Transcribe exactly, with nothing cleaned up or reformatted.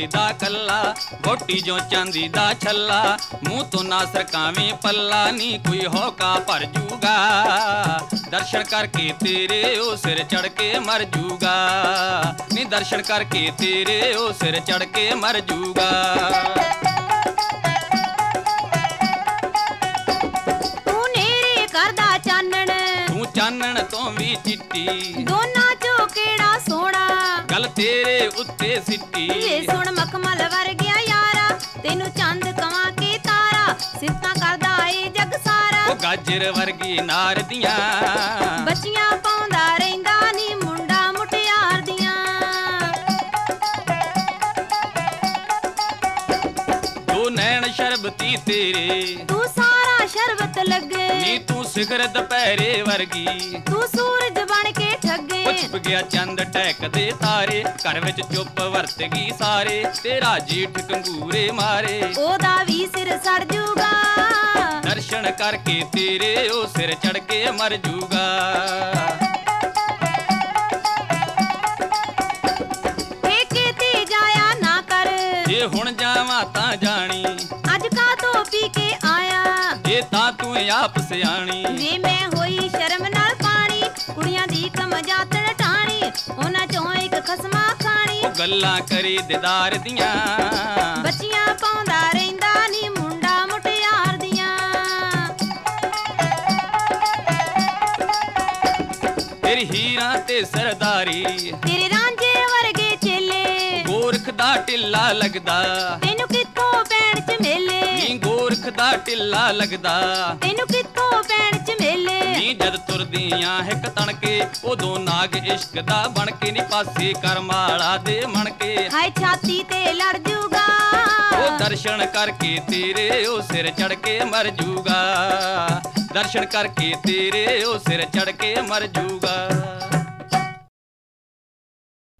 दा कल्ला, गोटी जो चांदी दा छल्ला, मुंह तो ना सरकावें पल्ला, नी कोई होका भर जूगा, दर्शन करके तेरे ओ सिर चढ़ के मर जूगा, नी दर्शन करके तेरे ओ सिर चढ़ के मर जूगा। तू नेरे करदा चानण, तू चानण तो भी चिट्टी, दोना चो केड़ा सोना, गल तेरे उत्ते सिੱਟੀ। ਵੇ ਸੁਣ ਮਖਮਲ ਵਰਗਿਆ ਯਾਰਾ, ਤੈਨੂੰ ਚੰਦ ਕਵਾਂ ਕੇ ਤਾਰਾ, ਸਿਫਤਾਂ ਕਰਦਾ ਏ ਜਗ ਸਾਰਾ। ਉਹ ਗਾਜਰ ਵਰਗੀ ਨਾਰ ਦੀਆਂ ਬੱਚੀਆਂ ਪਾਉਂਦਾ ਰਹਿੰਦਾ ਨੀ ਮੁੰਡਾ ਮੁਟਿਆਰ ਦੀਆਂ। ਦੋ ਨੈਣ ਸ਼ਰਬਤੀ ਤੇਰੇ, ਤੂੰ ਸਾਰਾ ਸ਼ਰਬਤ ਲੱਗੇ, ਨੀ ਤੂੰ ਸਿਖਰ ਦੁਪਹਿਰੇ ਵਰਗੀ, ਤੂੰ ਸੂਰਜ ਬਣ ਕੇ ਠੱਗੇ। ਉਹ ਛੁਪ ਗਿਆ ਚੰਦ ਟਹਿਕਦੇ ਤਾਰੇ, ਘਰ ਵਿੱਚ ਚੁੱਪ ਵਰਤ ਗਈ ਸਾਰੇ, ਤੇਰਾ ਜੀਠ ਕੰਗੂਰੇ ਮਾਰੇ, ਉਹਦਾ ਵੀ ਸਿਰ ਸੜ ਜੂਗਾ, ਦਰਸ਼ਨ ਕਰਕੇ ਤੇਰੇ ਉਹ ਸਿਰ ਚੜ ਕੇ ਮਰ ਜੂਗਾ। ਠੇਕੇ ਤੇ ਜਾਇਆ ਨਾ ਕਰ, ਜੇ ਹੁਣ ਜਾਵਾਂ ਤਾਂ ਜਾਣੀ, ਅੱਜ ਕਾ ਤੋਂ ਪੀ ਕੇ ਆਇਆ, ਜੇ ਤਾਂ ਤੂੰ ਆਪ ਸਿਆਣੀ। ਵੇ ਮੈਂ ਹੋਈ ਸ਼ਰਮ ਨਾਲ ਪਾਣੀ, ਕੁੜੀਆਂ ਦੀ ਕਮਜਾਤਣ ਟਾਣੀ, ਉਹਨਾਂ ਚੋਂ ਇੱਕ ਖਸਮਾ ਖਾਣੀ। ਉਹ ਗੱਲਾਂ ਕਰੀ ਦਿਦਾਰ ਦੀਆਂ, ਬੱਚੀਆਂ ਪਾਉਂਦਾ ਰਹਿੰਦਾ ਨੀ ਮੁੰਡਾ ਮੁਟਿਆਰ ਦੀਆਂ। ਤੇਰੀ ਹੀਰਾਂ ਤੇ ਸਰਦਾਰੀ, ਤੇਰੇ ਰਾਂਝੇ ਵਰਗੇ ਚੇਲੇ, ਗੋਰਖ ਦਾ ਢਿੱਲਾ ਲੱਗਦਾ, ਤੈਨੂੰ ਕਿੱਥੋਂ ਪੈਣ ਚ ਮੇਲੇ, ਨੀ ਗੋਰਖ ਦਾ ਢਿੱਲਾ ਲੱਗਦਾ, ਤੈਨੂੰ ਕਿੱਥੋਂ ਪੈਣ ਚ ਮੇਲੇ। ਨੀ ਜਦ ਤੁਰਦੀਆਂ ਹਿੱਕ ਤਣ ਕੇ, ਉਦੋਂ ਨਾਗ ਇਸ਼ਕ ਦਾ ਬਣ ਕੇ, ਨੀ ਪਾਸੇ ਕਰਮਾਲਾ ਦੇ ਮਣ ਕੇ, ਹਾਏ ਛਾਤੀ ਤੇ ਲੜ ਜੂਗਾ, ਉਹ ਦਰਸ਼ਨ ਕਰਕੇ ਤੇਰੇ ਉਹ ਸਿਰ ਚੜ ਕੇ ਮਰ ਜੂਗਾ, ਦਰਸ਼ਨ ਕਰਕੇ ਤੇਰੇ ਉਹ ਸਿਰ ਚੜ ਕੇ ਮਰ ਜੂਗਾ।